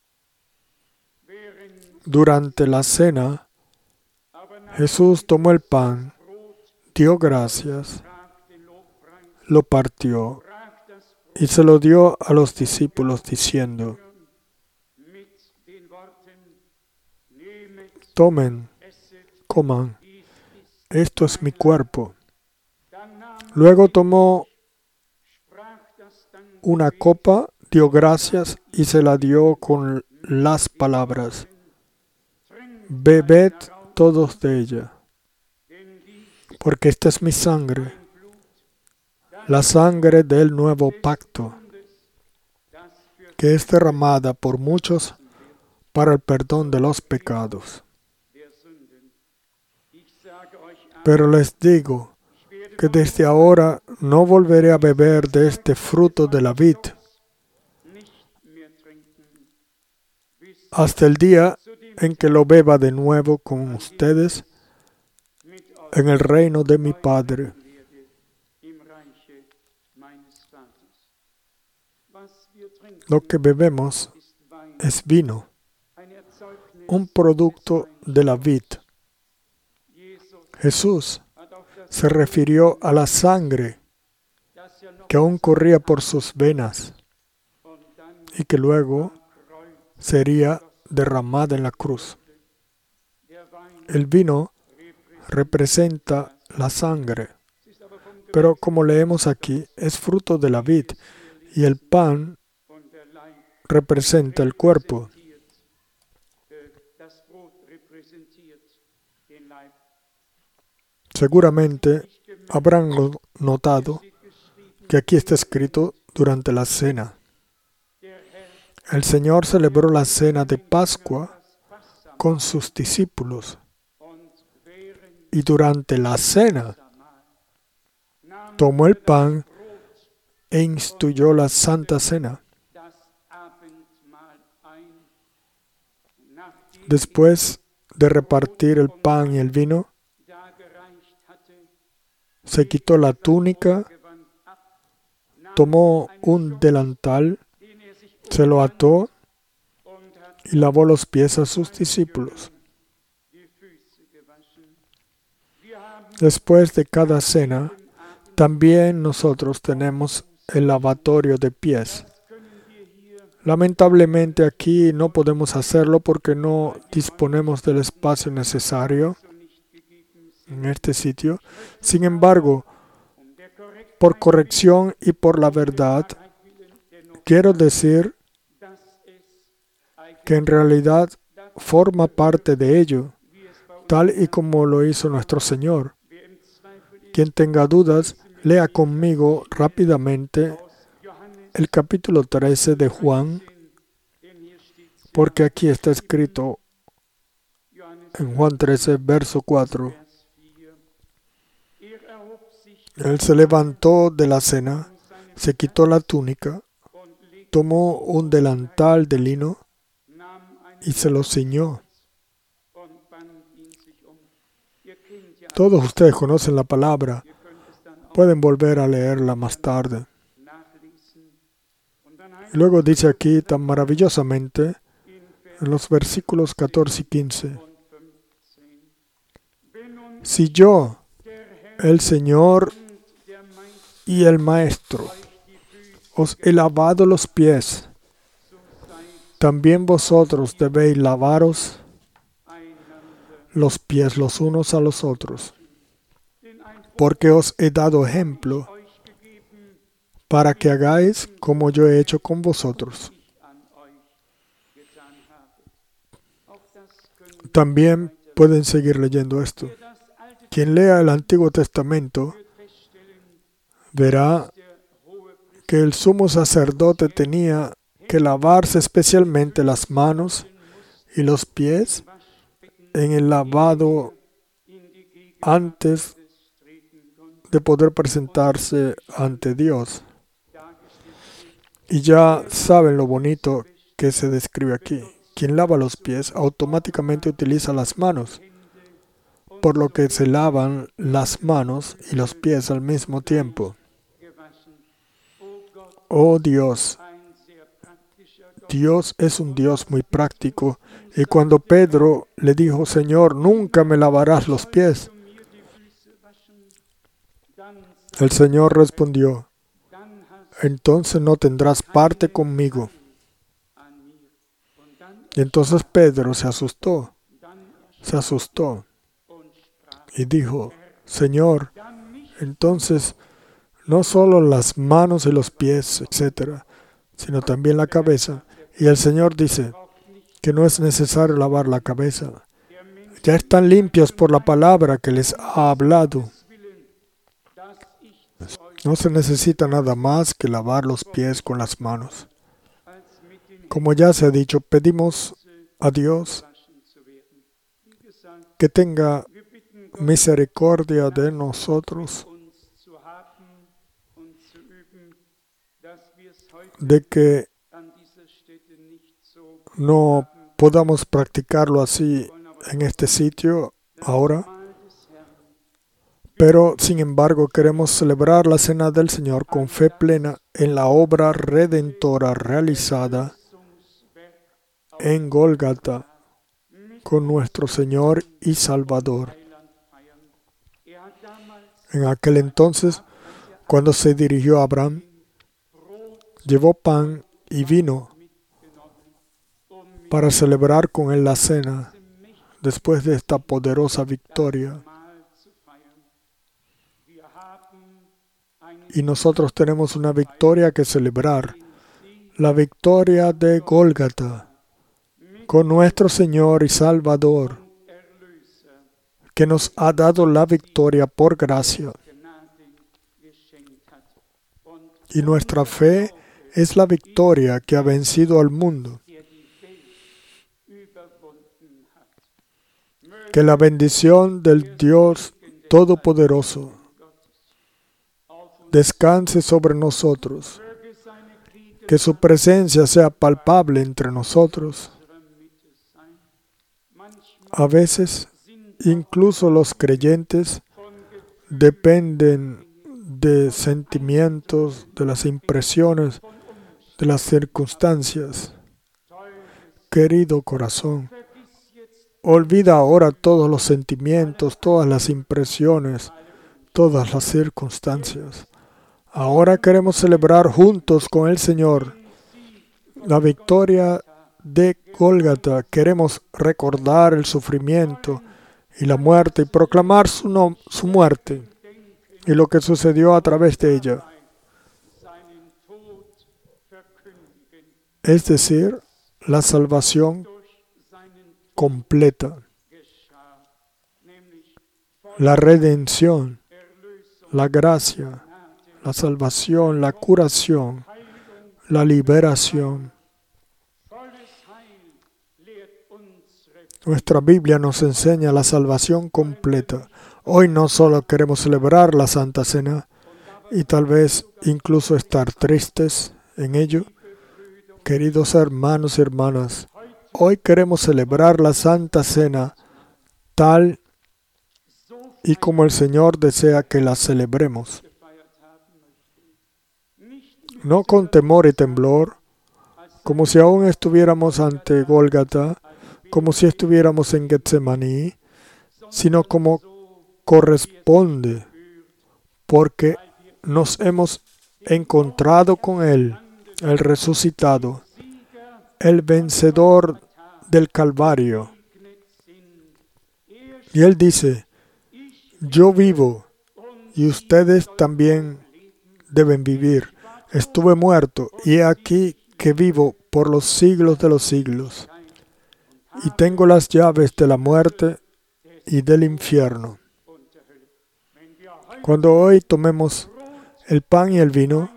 durante la cena, Jesús tomó el pan, dio gracias, lo partió y se lo dio a los discípulos diciendo: tomen, coman, esto es mi cuerpo. Luego tomó una copa, dio gracias y se la dio con las palabras: bebed todos de ella, porque esta es mi sangre, la sangre del nuevo pacto, que es derramada por muchos para el perdón de los pecados. Pero les digo que desde ahora no volveré a beber de este fruto de la vid, hasta el día en que lo beba de nuevo con ustedes en el reino de mi Padre. Lo que bebemos es vino, un producto de la vid. Jesús se refirió a la sangre que aún corría por sus venas y que luego sería derramada en la cruz. El vino representa la sangre, pero como leemos aquí, es fruto de la vid, y el pan representa el cuerpo. Seguramente habrán notado que aquí está escrito durante la cena. El Señor celebró la cena de Pascua con sus discípulos y durante la cena tomó el pan e instituyó la Santa Cena. Después de repartir el pan y el vino, se quitó la túnica, tomó un delantal, se lo ató y lavó los pies a sus discípulos. Después de cada cena, también nosotros tenemos el lavatorio de pies. Lamentablemente aquí no podemos hacerlo porque no disponemos del espacio necesario en este sitio. Sin embargo, por corrección y por la verdad, quiero decir que en realidad forma parte de ello, tal y como lo hizo nuestro Señor. Quien tenga dudas, lea conmigo rápidamente el capítulo trece de Juan, porque aquí está escrito en Juan trece, verso cuatro. Él se levantó de la cena, se quitó la túnica, tomó un delantal de lino y se lo ciñó. Todos ustedes conocen la palabra. Pueden volver a leerla más tarde. Y luego dice aquí tan maravillosamente en los versículos catorce y quince: si yo, el Señor y el Maestro, os he lavado los pies, también vosotros debéis lavaros los pies los unos a los otros. porque os he dado ejemplo para que hagáis como yo he hecho con vosotros. También pueden seguir leyendo esto. Quien lea el Antiguo Testamento verá que el sumo sacerdote tenía que lavarse especialmente las manos y los pies en el lavado antes de poder presentarse ante Dios. Y ya saben lo bonito que se describe aquí. Quien lava los pies automáticamente utiliza las manos, por lo que se lavan las manos y los pies al mismo tiempo. Oh Dios, Dios es un Dios muy práctico. Y cuando Pedro le dijo, Señor, nunca me lavarás los pies, el Señor respondió, entonces no tendrás parte conmigo. Y entonces Pedro se asustó, se asustó y dijo, Señor, entonces no solo las manos y los pies, etcétera, sino también la cabeza. Y el Señor dice que no es necesario lavar la cabeza. Ya están limpios por la palabra que les ha hablado. No se necesita nada más que lavar los pies con las manos. Como ya se ha dicho, pedimos a Dios que tenga misericordia de nosotros, de que no podamos practicarlo así en este sitio ahora, pero sin embargo queremos celebrar la cena del Señor con fe plena en la obra redentora realizada en Gólgata con nuestro Señor y Salvador. En aquel entonces, cuando se dirigió a Abraham, llevó pan y vino para celebrar con él la cena después de esta poderosa victoria. Y nosotros tenemos una victoria que celebrar, la victoria de Gólgata, con nuestro Señor y Salvador, que nos ha dado la victoria por gracia. Y nuestra fe es la victoria que ha vencido al mundo. Que la bendición del Dios Todopoderoso descanse sobre nosotros, que su presencia sea palpable entre nosotros. A veces, incluso los creyentes dependen de sentimientos, de las impresiones, de las circunstancias. Querido corazón, olvida ahora todos los sentimientos, todas las impresiones, todas las circunstancias. Ahora queremos celebrar juntos con el Señor la victoria de Gólgata. Queremos recordar el sufrimiento y la muerte y proclamar su, no, su muerte y lo que sucedió a través de ella. Es decir, la salvación completa, la redención, la gracia, la salvación, la curación, la liberación. Nuestra Biblia nos enseña la salvación completa. Hoy no solo queremos celebrar la Santa Cena y tal vez incluso estar tristes en ello. Queridos hermanos y hermanas, hoy queremos celebrar la Santa Cena tal y como el Señor desea que la celebremos. No con temor y temblor, como si aún estuviéramos ante Gólgata, como si estuviéramos en Getsemaní, sino como corresponde, porque nos hemos encontrado con Él, el resucitado, el vencedor del Calvario. Y Él dice, yo vivo y ustedes también deben vivir. Estuve muerto, y he aquí que vivo por los siglos de los siglos, y tengo las llaves de la muerte y del infierno. Cuando hoy tomemos el pan y el vino,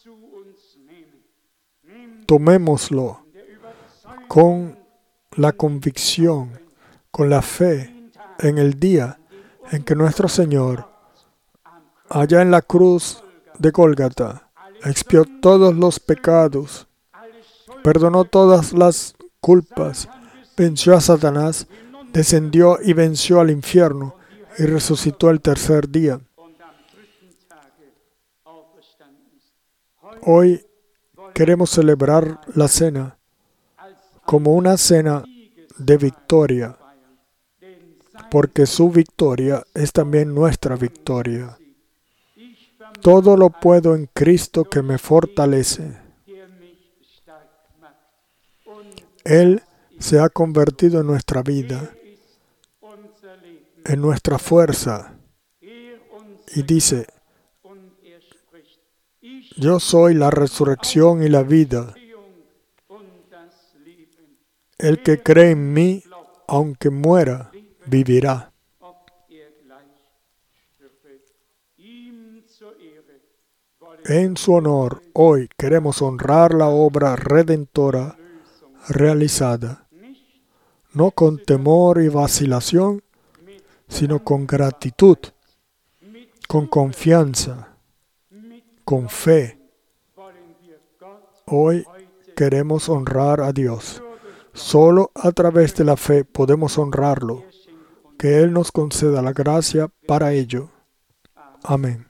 tomémoslo con la convicción, con la fe en el día en que nuestro Señor, allá en la cruz de Gólgata, expió todos los pecados, perdonó todas las culpas, venció a Satanás, descendió y venció al infierno y resucitó el tercer día. Hoy queremos celebrar la cena como una cena de victoria, porque su victoria es también nuestra victoria. Todo lo puedo en Cristo que me fortalece. Él se ha convertido en nuestra vida, en nuestra fuerza, y dice: yo soy la resurrección y la vida. El que cree en mí, aunque muera, vivirá. En su honor, hoy queremos honrar la obra redentora realizada, no con temor y vacilación, sino con gratitud, con confianza, con fe. Hoy queremos honrar a Dios. Solo a través de la fe podemos honrarlo. Que Él nos conceda la gracia para ello. Amén.